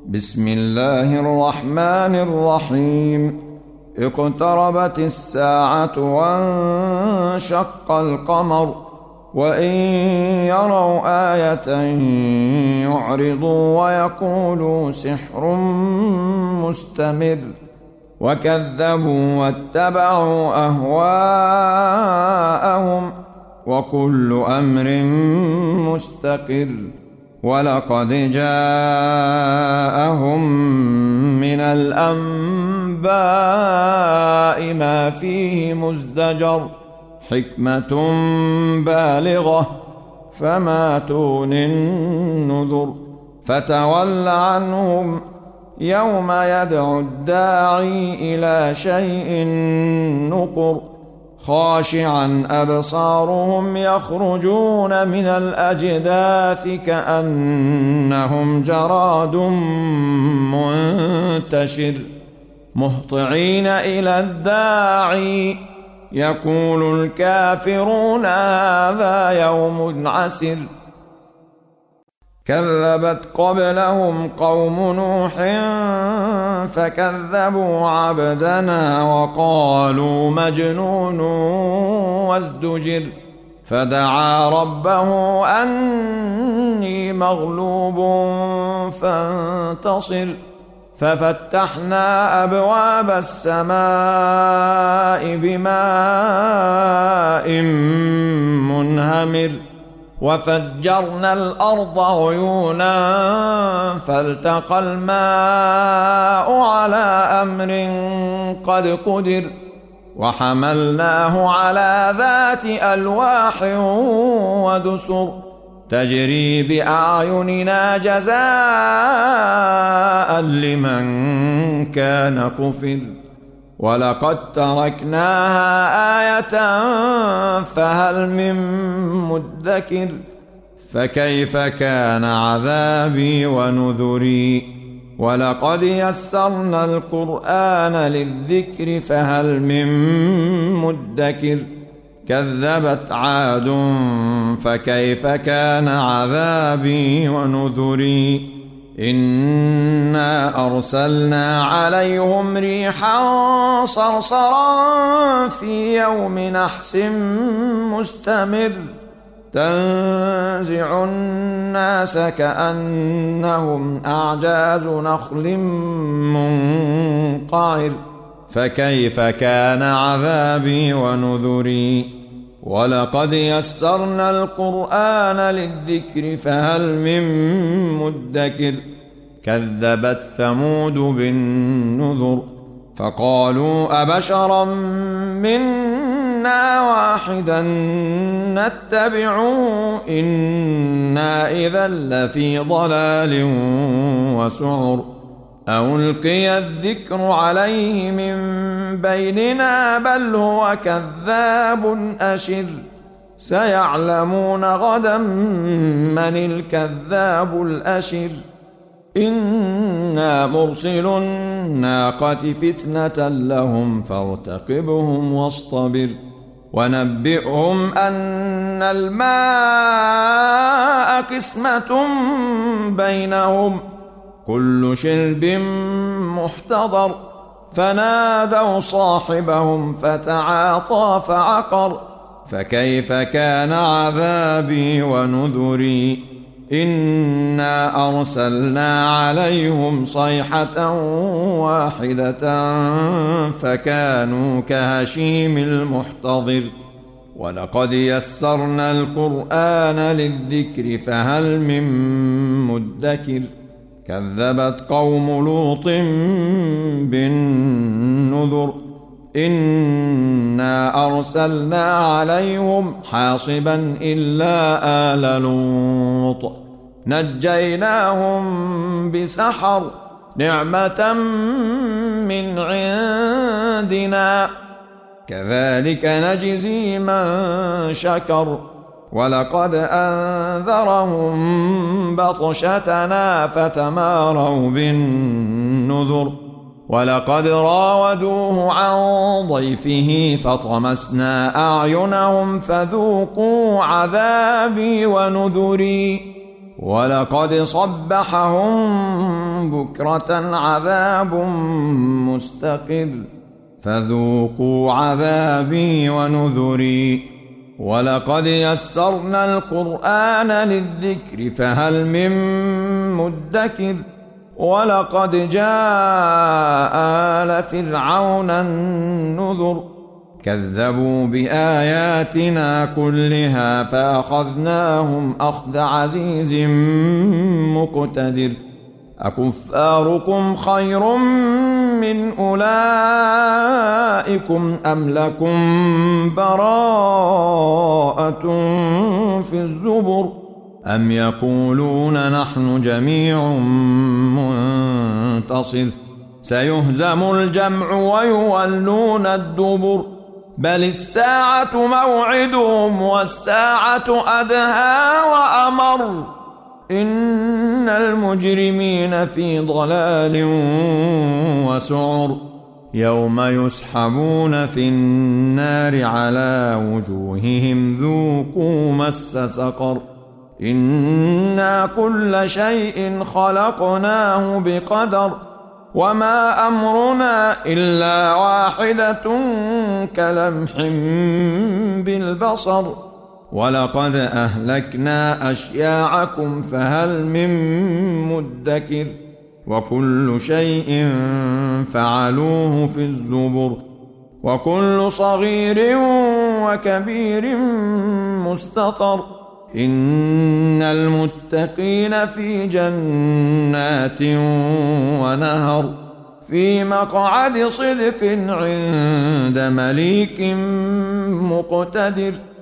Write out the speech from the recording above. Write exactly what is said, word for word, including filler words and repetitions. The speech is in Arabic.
بسم الله الرحمن الرحيم. اقتربت الساعة وانشق القمر وإن يروا آية يعرضوا ويقولوا سحر مستمر وكذبوا واتبعوا أهواءهم وكل أمر مستقر. ولقد جاءهم من الأنباء ما فيه مزدجر حكمة بالغة فما تغني النذر. فتول عنهم يوم يدعو الداعي إلى شيء نقر خاشعا أبصارهم يخرجون من الأجداث كأنهم جراد منتشر مهطعين إلى الداعي يقول الكافرون هذا يوم عسر. كذبت قبلهم قوم نوح فكذبوا عبدنا وقالوا مجنون وازدجر. فدعا ربه أني مغلوب فانتصر. ففتحنا أبواب السماء بماء منهمر وفجرنا الأرض عيونا فالتقى الماء على أمر قد قدر. وحملناه على ذات ألواح ودسر تجري بأعيننا جزاء لمن كان كفر. ولقد تركناها آية فهل من مدكر. فكيف كان عذابي ونذري. ولقد يسرنا القرآن للذكر فهل من مدكر. كذبت عاد فكيف كان عذابي ونذري. إنا أرسلنا عليهم ريحا صرصرا في يوم نحس مستمر تنزع الناس كأنهم أعجاز نخل منقعر. فكيف كان عذابي ونذري. ولقد يسرنا القرآن للذكر فهل من مدكر. كذبت ثمود بالنذر فقالوا أبشرا منا واحدا نتبعه إنا إذا لفي ضلال وسعر. ألقي الذكر عليه من بيننا بل هو كذاب أشر. سيعلمون غدا من الكذاب الأشر. إنا مرسل الناقة فتنة لهم فارتقبهم واصطبر. ونبئهم أن الماء قسمة بينهم كل شرب محتضر. فنادوا صاحبهم فتعاطى فعقر. فكيف كان عذابي ونذري. إنا أرسلنا عليهم صيحة واحدة فكانوا كهشيم المحتضر. ولقد يسرنا القرآن للذكر فهل من مدكر. كذبت قوم لوط بالنذر إنا أرسلنا عليهم حاصبا إلا آل لوط نجيناهم بسحر نعمة من عندنا كذلك نجزي من شكر. ولقد أنذرهم بطشتنا فتماروا بالنذر. ولقد راودوه عن ضيفه فطمسنا أعينهم فذوقوا عذابي ونذري. ولقد صبحهم بكرة عذاب مستقر فذوقوا عذابي ونذري ولقد يسرنا القرآن للذكر فهل من مدكر ولقد جاء آل فرعون النذر كذبوا بآياتنا كلها فأخذناهم أخذ عزيز مقتدر أكفاركم خير من أولئكم أم لكم براءة في الزبر أم يقولون نحن جميع منتصر سيهزم الجمع ويولون الدبر بل الساعة موعدهم والساعة أدهى وأمر إن المجرمين في ضلال وسعر يوم يسحبون في النار على وجوههم ذوقوا مس سقر إنا كل شيء خلقناه بقدر وما أمرنا إلا واحدة كلمح بالبصر ولقد أهلكنا أشياعكم فهل من مدكر وكل شيء فعلوه في الزبر وكل صغير وكبير مستطر إن المتقين في جنات ونهر في مقعد صدق عند مليك مقتدر